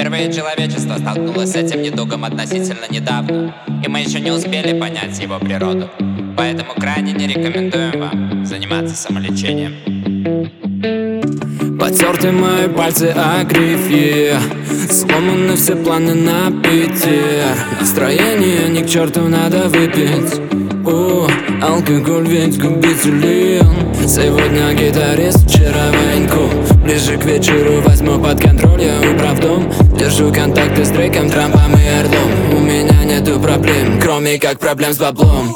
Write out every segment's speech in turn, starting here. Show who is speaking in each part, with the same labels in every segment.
Speaker 1: Впервые человечество столкнулось с этим недугом относительно недавно, и мы еще не успели понять его природу. Поэтому крайне не рекомендуем вам заниматься самолечением.
Speaker 2: Потерты мои пальцы о грифе, сломаны все планы на питье. Настроение ни к черту, надо выпить. Алкоголь ведь губителен. Сегодня гитарист, вчера военку. Ближе к вечеру возьму под контроль, я управдом. Держу контакты с Дрейком, Трампом и Орлом. У меня нету проблем, кроме как проблем с баблом.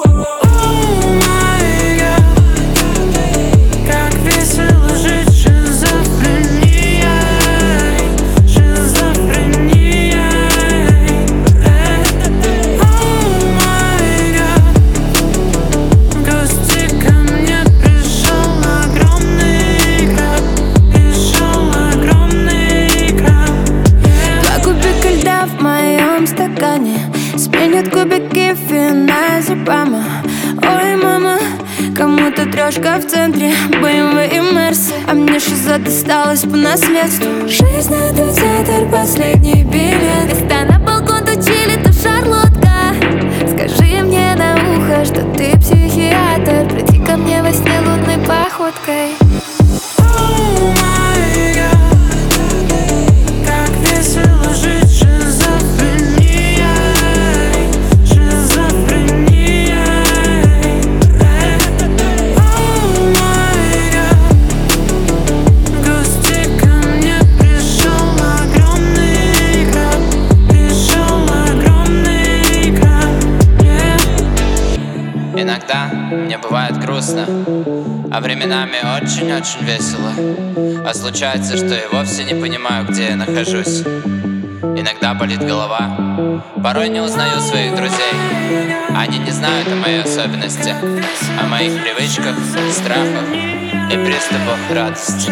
Speaker 3: Сменят кубики вина зубами. Ой, мама, кому ты трешка в центре BMW и Мерси, а мне шиза досталась по наследству. Жизнь — это театр, последний билет. Места на балкон, то чили, то шарлотка. Скажи мне на ухо, что ты психиатр. Приди ко мне во сне лунной походкой.
Speaker 1: Иногда мне бывает грустно, а временами очень-очень весело. А случается, что я вовсе не понимаю, где я нахожусь. Иногда болит голова, порой не узнаю своих друзей. Они не знают о моей особенности, о моих привычках, страхах и приступах радости.